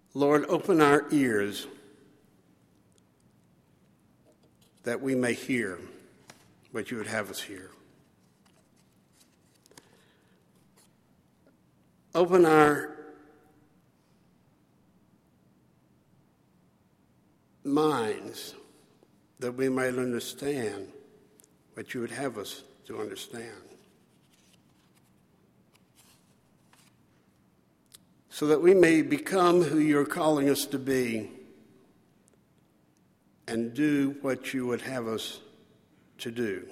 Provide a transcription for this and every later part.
Lord, open our ears that we may hear what you would have us hear. Open our minds that we might understand what you would have us to understand, so that we may become who you're calling us to be and do what you would have us to do.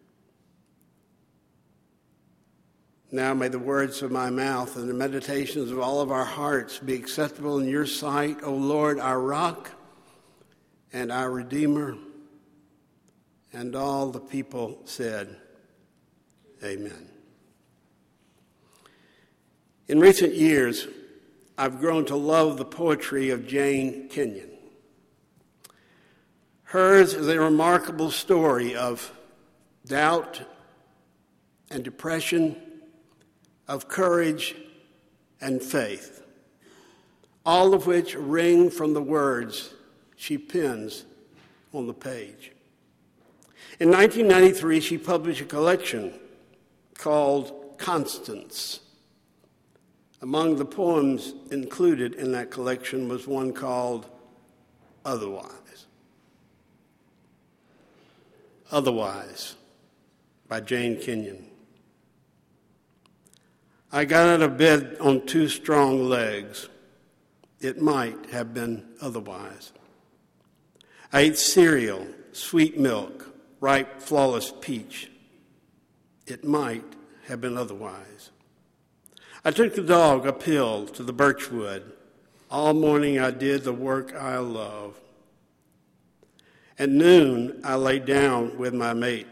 Now may the words of my mouth and the meditations of all of our hearts be acceptable in your sight, O Lord, our rock and our Redeemer. And all the people said, Amen. In recent years, I've grown to love the poetry of Jane Kenyon. Hers is a remarkable story of doubt and depression, of courage and faith, all of which ring from the words she pens on the page. In 1993, she published a collection called Constance. Among the poems included in that collection was one called Otherwise. Otherwise, by Jane Kenyon. I got out of bed on two strong legs. It might have been otherwise. I ate cereal, sweet milk, ripe, flawless peach. It might have been otherwise. I took the dog uphill to the birchwood. All morning I did the work I love. At noon, I lay down with my mate.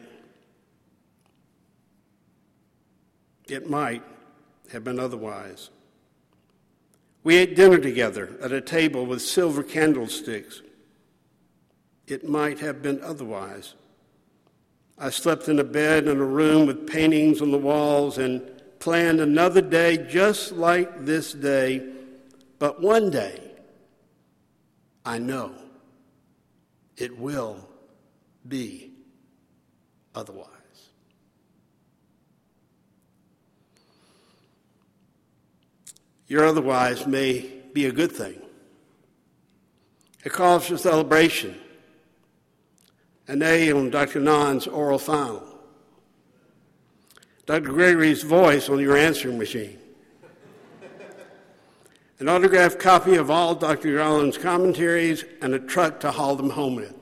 It might have been otherwise. We ate dinner together at a table with silver candlesticks. It might have been otherwise. I slept in a bed in a room with paintings on the walls and planned another day just like this day. But one day, I know it will be otherwise. Your otherwise may be a good thing. It calls for celebration. An A on Dr. Non's oral final. Dr. Gregory's voice on your answering machine. An autographed copy of all Dr. Garland's commentaries and a truck to haul them home in.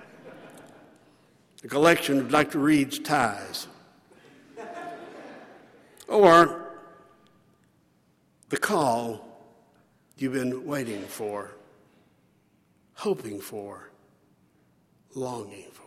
A collection of Dr. Reed's ties. Or the call you've been waiting for, hoping for, longing for.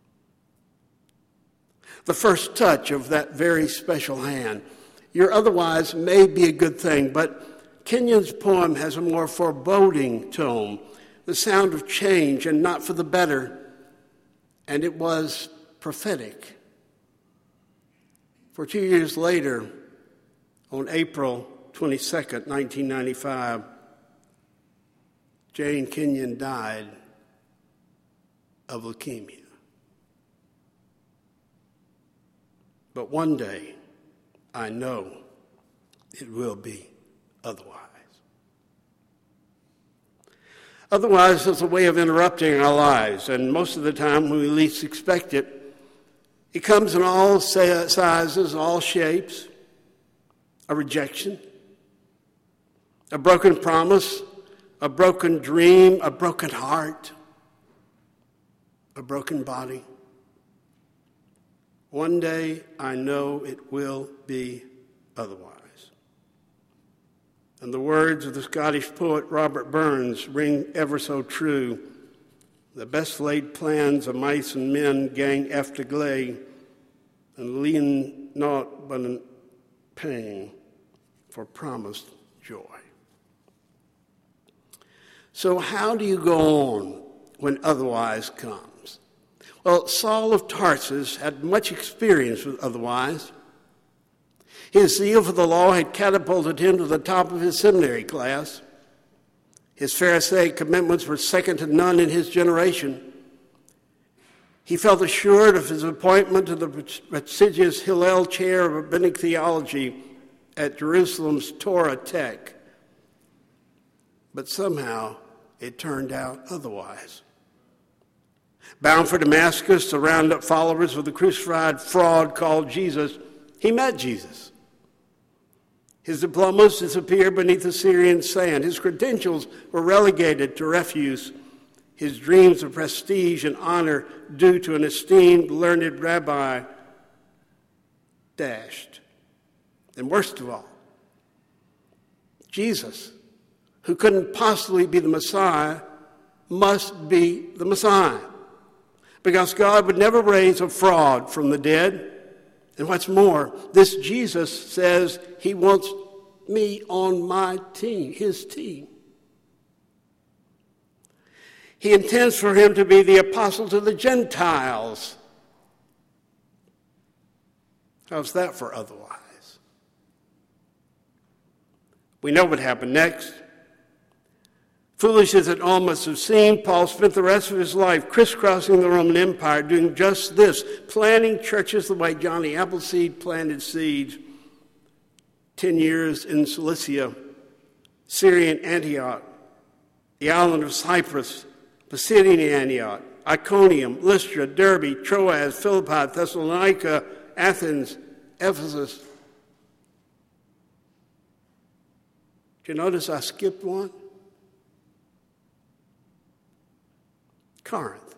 The first touch of that very special hand. Your otherwise may be a good thing, but Kenyon's poem has a more foreboding tone, the sound of change and not for the better, and it was prophetic. For 2 years later, on April 22nd, 1995, Jane Kenyon died of leukemia. But one day, I know it will be otherwise. Otherwise is a way of interrupting our lives, and most of the time when we least expect it, it comes in all sizes, all shapes. A rejection, a broken promise, a broken dream, a broken heart, a broken body. One day, I know it will be otherwise. And the words of the Scottish poet Robert Burns ring ever so true. The best laid plans of mice and men gang after gley, and lean not but in pain for promised joy. So how do you go on when otherwise comes? Well, Saul of Tarsus had much experience with otherwise. His zeal for the law had catapulted him to the top of his seminary class. His Pharisaic commitments were second to none in his generation. He felt assured of his appointment to the prestigious Hillel Chair of Rabbinic Theology at Jerusalem's Torah Tech. But somehow it turned out otherwise. Bound for Damascus to round up followers of the crucified fraud called Jesus, he met Jesus. His diplomas disappeared beneath the Syrian sand. His credentials were relegated to refuse. His dreams of prestige and honor due to an esteemed, learned rabbi dashed. And worst of all, Jesus, who couldn't possibly be the Messiah, must be the Messiah. Because God would never raise a fraud from the dead. And what's more, this Jesus says he wants me on my team, his team. He intends for him to be the apostle to the Gentiles. How's that for otherwise? We know what happened next. Foolish as it all must have seemed, Paul spent the rest of his life crisscrossing the Roman Empire, doing just this, planting churches the way Johnny Appleseed planted seeds. 10 years in Cilicia, Syrian Antioch, the island of Cyprus, Pisidian Antioch, Iconium, Lystra, Derbe, Troas, Philippi, Thessalonica, Athens, Ephesus. Did you notice I skipped one? Corinth.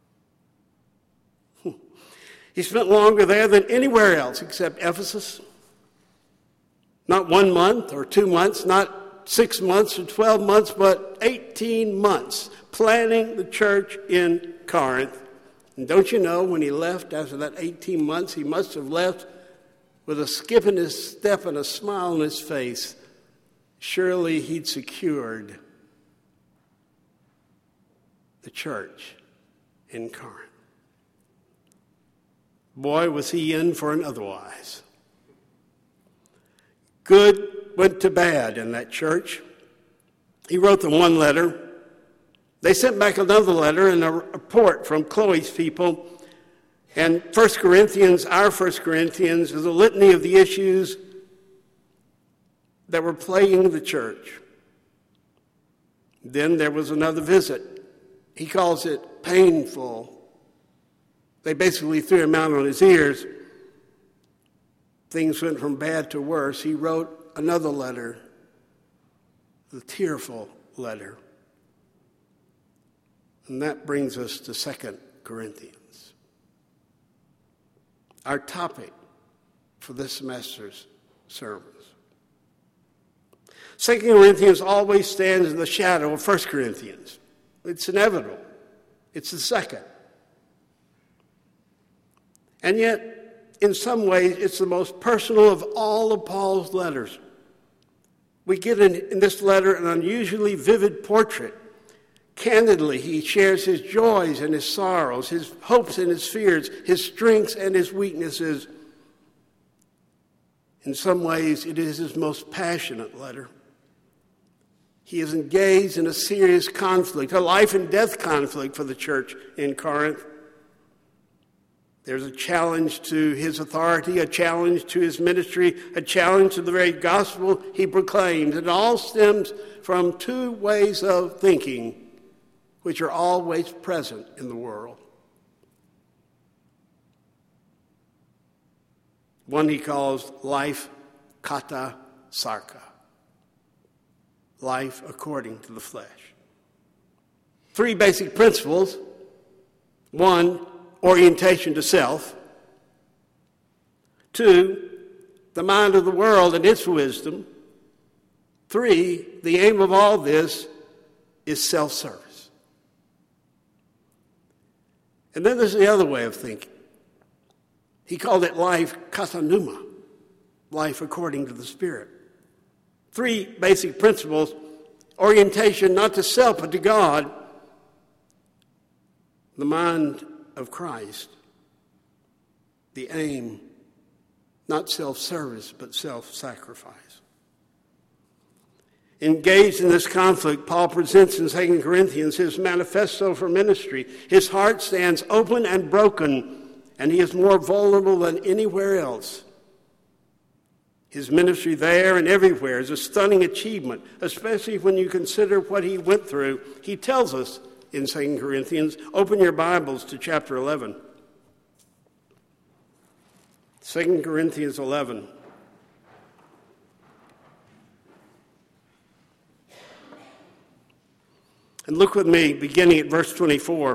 He spent longer there than anywhere else except Ephesus. Not 1 month or 2 months, not 6 months or 12 months, but 18 months planning the church in Corinth. And don't you know, when he left after that 18 months, he must have left with a skip in his step and a smile on his face. Surely he'd secured the church in Corinth. Boy, was he in for an otherwise. Good went to bad in that church. He wrote them one letter. They sent back another letter and a report from Chloe's people. And 1 Corinthians, our 1 Corinthians, is a litany of the issues that were plaguing the church. Then there was another visit. He calls it painful. They basically threw him out on his ears. Things went from bad to worse. He wrote another letter, the tearful letter. And that brings us to 2 Corinthians. Our topic for this semester's sermons. 2 Corinthians always stands in the shadow of 1 Corinthians. It's inevitable. It's the second. And yet, in some ways, it's the most personal of all of Paul's letters. We get in this letter an unusually vivid portrait. Candidly, he shares his joys and his sorrows, his hopes and his fears, his strengths and his weaknesses. In some ways, it is his most passionate letter. He is engaged in a serious conflict, a life and death conflict for the church in Corinth. There's a challenge to his authority, a challenge to his ministry, a challenge to the very gospel he proclaims. It all stems from two ways of thinking, which are always present in the world. One he calls life kata sarka. Life according to the flesh. 3 basic principles. 1, orientation to self. 2, the mind of the world and its wisdom. 3, the aim of all this is self-service. And then there's the other way of thinking. He called it life katanuma, life according to the Spirit. 3 basic principles: orientation not to self but to God, the mind of Christ, the aim not self-service but self-sacrifice. Engaged in this conflict, Paul presents in 2 Corinthians his manifesto for ministry. His heart stands open and broken, and he is more vulnerable than anywhere else. His ministry there and everywhere is a stunning achievement, especially when you consider what he went through. He tells us in 2 Corinthians, open your Bibles to chapter 11. 2 Corinthians 11. And look with me, beginning at verse 24.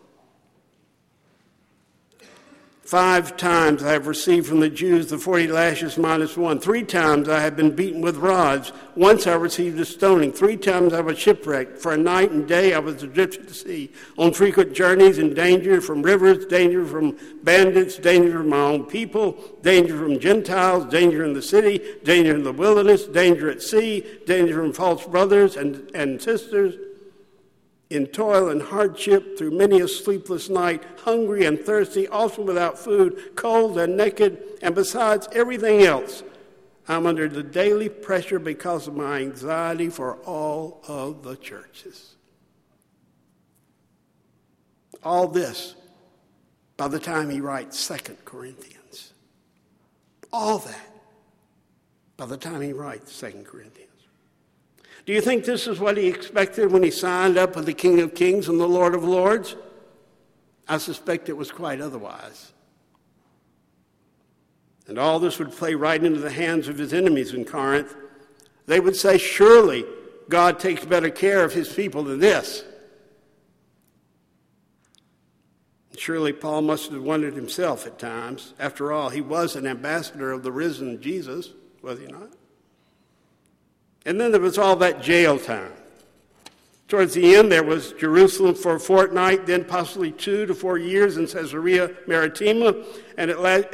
5 times I have received from the Jews the 40 lashes minus 1. 3 times I have been beaten with rods. Once I received a stoning. 3 times I was shipwrecked. For a night and day I was adrift at the sea. On frequent journeys in danger from rivers, danger from bandits, danger from my own people, danger from Gentiles, danger in the city, danger in the wilderness, danger at sea, danger from false brothers and sisters. In toil and hardship, through many a sleepless night, hungry and thirsty, often without food, cold and naked, and besides everything else, I'm under the daily pressure because of my anxiety for all of the churches. All this by the time he writes 2 Corinthians. All that by the time he writes 2 Corinthians. Do you think this is what he expected when he signed up with the King of Kings and the Lord of Lords? I suspect it was quite otherwise. And all this would play right into the hands of his enemies in Corinth. They would say, surely God takes better care of his people than this. Surely Paul must have wondered himself at times. After all, he was an ambassador of the risen Jesus, was he not? And then there was all that jail time. Towards the end, there was Jerusalem for a fortnight, then possibly 2 to 4 years in Caesarea Maritima, and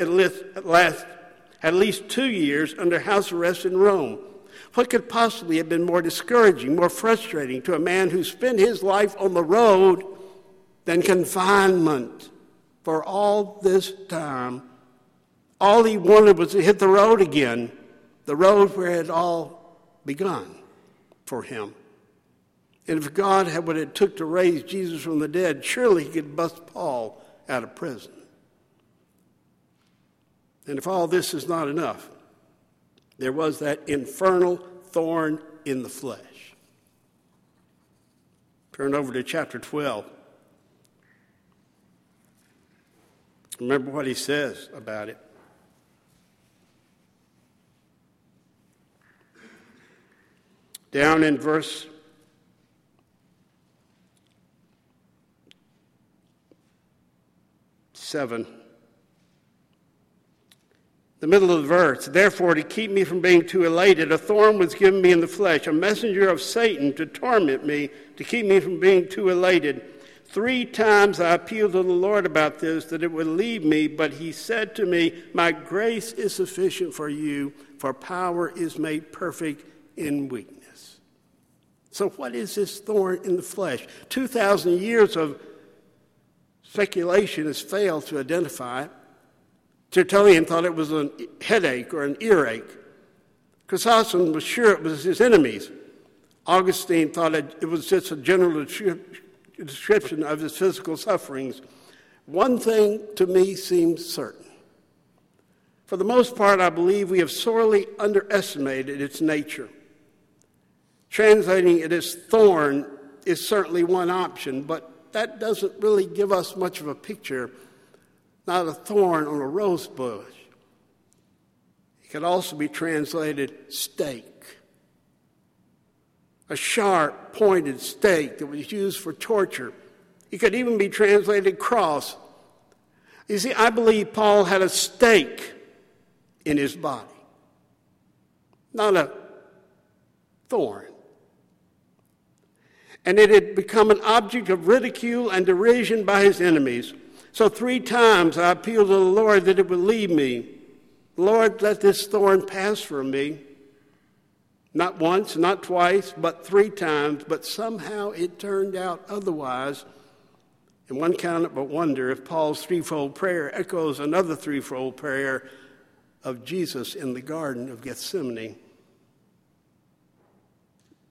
at least 2 years under house arrest in Rome. What could possibly have been more discouraging, more frustrating to a man who spent his life on the road than confinement for all this time? All he wanted was to hit the road again, the road where it all begun for him. And if God had what it took to raise Jesus from the dead, surely he could bust Paul out of prison. And if all this is not enough, there was that infernal thorn in the flesh. Turn over to chapter 12. Remember what he says about it. Down in verse 7, the middle of the verse, therefore, to keep me from being too elated, a thorn was given me in the flesh, a messenger of Satan to torment me, to keep me from being too elated. 3 times I appealed to the Lord about this, that it would leave me, but he said to me, my grace is sufficient for you, for power is made perfect in weakness. So what is this thorn in the flesh? 2,000 years of speculation has failed to identify it. Tertullian thought it was a headache or an earache. Chrysostom was sure it was his enemies. Augustine thought it was just a general description of his physical sufferings. One thing to me seems certain. For the most part, I believe we have sorely underestimated its nature. Translating it as thorn is certainly one option, but that doesn't really give us much of a picture. Not a thorn on a rose bush. It could also be translated stake. A sharp, pointed stake that was used for torture. It could even be translated cross. You see, I believe Paul had a stake in his body, not a thorn. And it had become an object of ridicule and derision by his enemies. So 3 times I appealed to the Lord that it would leave me. Lord, let this thorn pass from me. Not once, not twice, but 3 times. But somehow it turned out otherwise. And one cannot but wonder if Paul's threefold prayer echoes another threefold prayer of Jesus in the Garden of Gethsemane.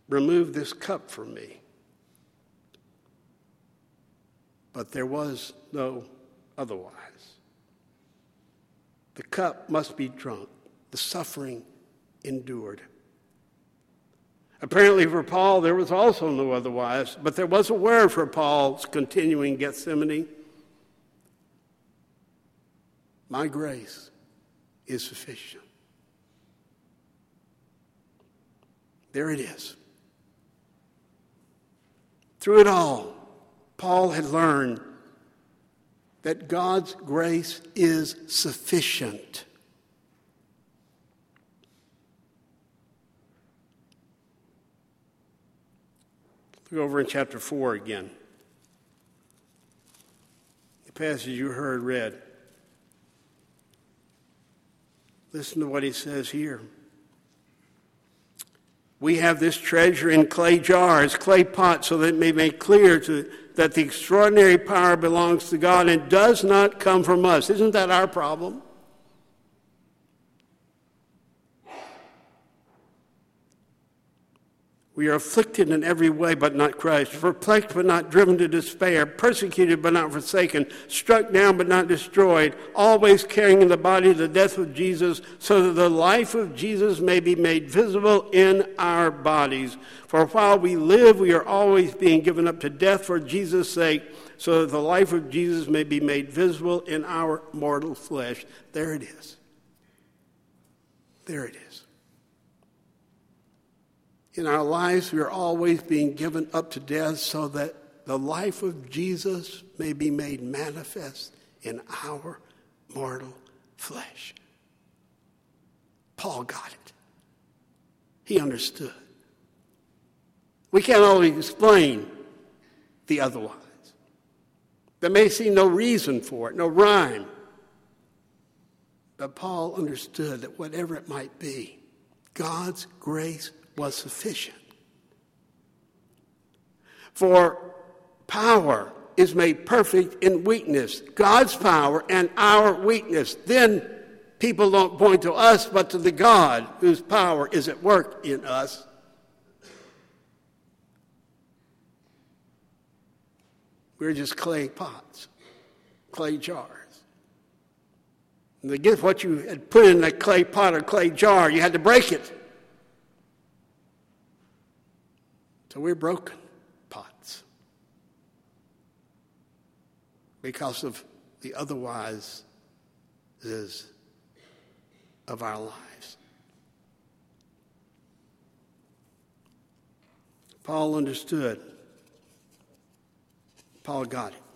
remove this cup from me. But there was no otherwise. The cup must be drunk, the suffering endured. Apparently for Paul, there was also no otherwise, but there was a word for Paul's continuing Gethsemane. My grace is sufficient. There it is. Through it all, Paul had learned that God's grace is sufficient. Look over in chapter 4 again. The passage you heard read. Listen to what he says here. We have this treasure in clay jars, clay pots, so that it may make clear that the extraordinary power belongs to God and does not come from us. Isn't that our problem? We are afflicted in every way, but not crushed, perplexed, but not driven to despair, persecuted, but not forsaken, struck down, but not destroyed, always carrying in the body the death of Jesus, so that the life of Jesus may be made visible in our bodies. For while we live, we are always being given up to death for Jesus' sake, so that the life of Jesus may be made visible in our mortal flesh. There it is. There it is. In our lives, we are always being given up to death so that the life of Jesus may be made manifest in our mortal flesh. Paul got it. He understood. We can't always explain the otherwise. There may seem no reason for it, no rhyme. But Paul understood that whatever it might be, God's grace was sufficient. For power is made perfect in weakness. God's power and our weakness. Then people don't point to us, but to the God whose power is at work in us. We're just clay pots, clay jars. And to get what you had put in that clay pot or clay jar, you had to break it. So we're broken pots because of the otherwise of our lives. Paul understood. Paul got it.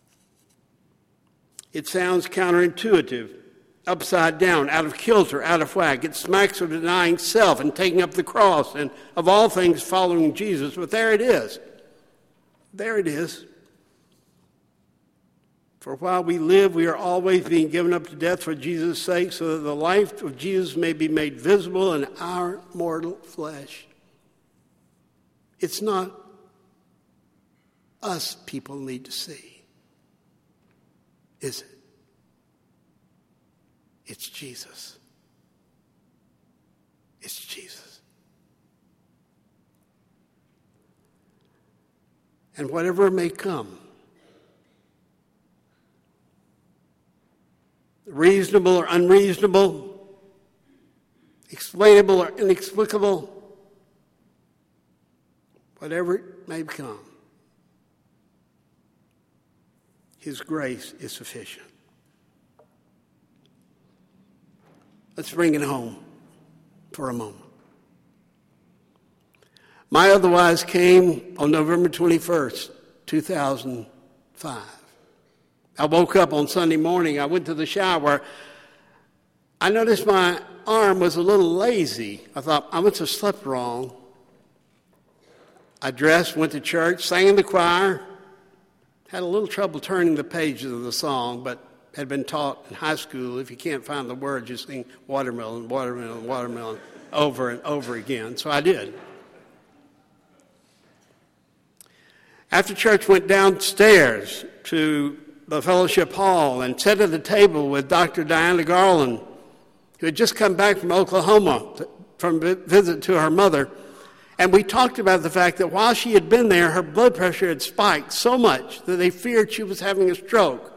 It sounds counterintuitive, upside down, out of kilter, out of whack. It smacks of denying self and taking up the cross and of all things following Jesus. But there it is. There it is. For while we live, we are always being given up to death for Jesus' sake, so that the life of Jesus may be made visible in our mortal flesh. It's not us people need to see, is it? It's Jesus. It's Jesus. And whatever may come, reasonable or unreasonable, explainable or inexplicable, whatever it may come, His grace is sufficient. Let's bring it home for a moment. My otherwise came on November 21st, 2005. I woke up on Sunday morning. I went to the shower. I noticed my arm was a little lazy. I thought, I must have slept wrong. I dressed, went to church, sang in the choir. Had a little trouble turning the pages of the song, but had been taught in high school, if you can't find the words, you sing watermelon, watermelon, watermelon over and over again. So I did. After church, went downstairs to the fellowship hall and sat at the table with Dr. Diana Garland, who had just come back from Oklahoma from a visit to her mother. And we talked about the fact that while she had been there, her blood pressure had spiked so much that they feared she was having a stroke.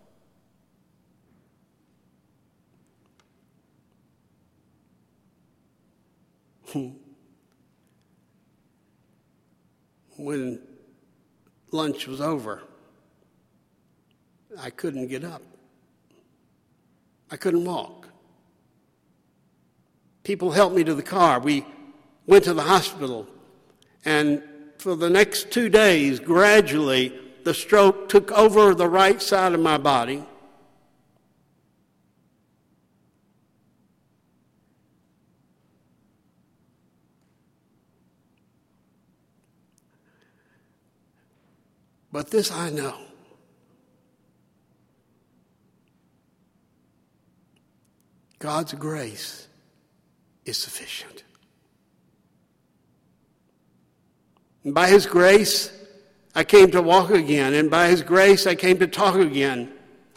When lunch was over, I couldn't get up. I couldn't walk. People helped me to the car. We went to the hospital, and for the next 2 days, gradually, the stroke took over the right side of my body. But this I know. God's grace is sufficient. And by His grace, I came to walk again. And by His grace, I came to talk again.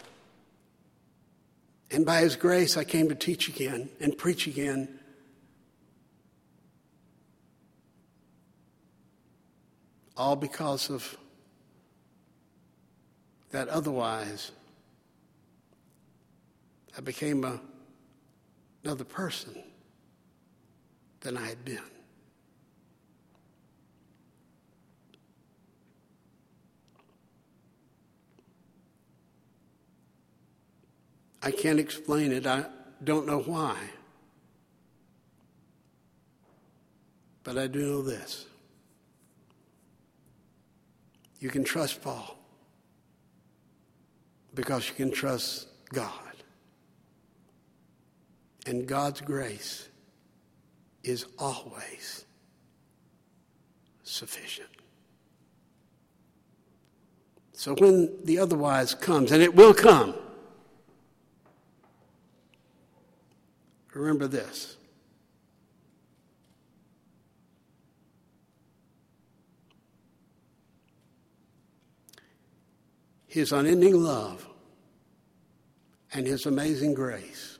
And by His grace, I came to teach again and preach again. All because of that otherwise, I became another person than I had been. I can't explain it. I don't know why. But I do know this. You can trust Paul because you can trust God. And God's grace is always sufficient. So when the otherwise comes, and it will come, remember this. His unending love and His amazing grace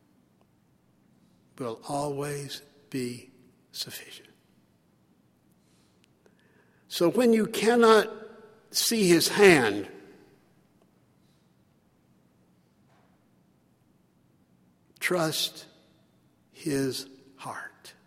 will always be sufficient. So when you cannot see His hand, trust His heart.